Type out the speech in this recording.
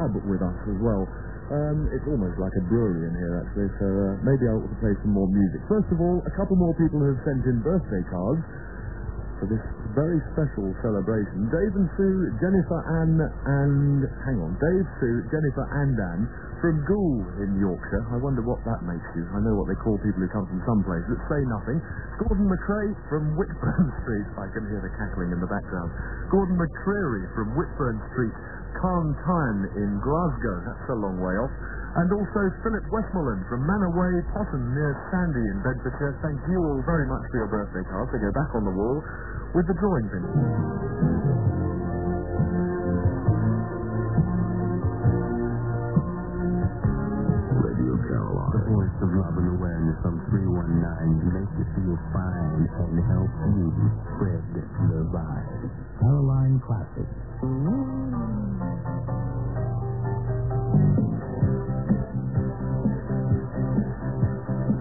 pub with us as well. It's almost like a brewery in here, actually, so maybe I ought to play some more music. First of all, a couple more people have sent in birthday cards for this very special celebration. Dave and Sue, Jennifer, Anne, and... Hang on. Dave, Sue, Jennifer, and Anne from Goole in Yorkshire. I wonder what that makes you. I know what they call people who come from some place that say nothing. Gordon McCrae from Whitburn Street. I can hear the cackling in the background. Gordon McCreary from Whitburn Street. Carntine in Glasgow. That's a long way off. And also Philip Westmoreland from Manaway, Potton, near Sandy in Bedfordshire. Thank you all very much for your birthday cards. They go back on the wall with the drawing pin. Radio Caroline. The voice of love and awareness on 319. Make you feel fine and help you spread the vibe. Caroline Classic.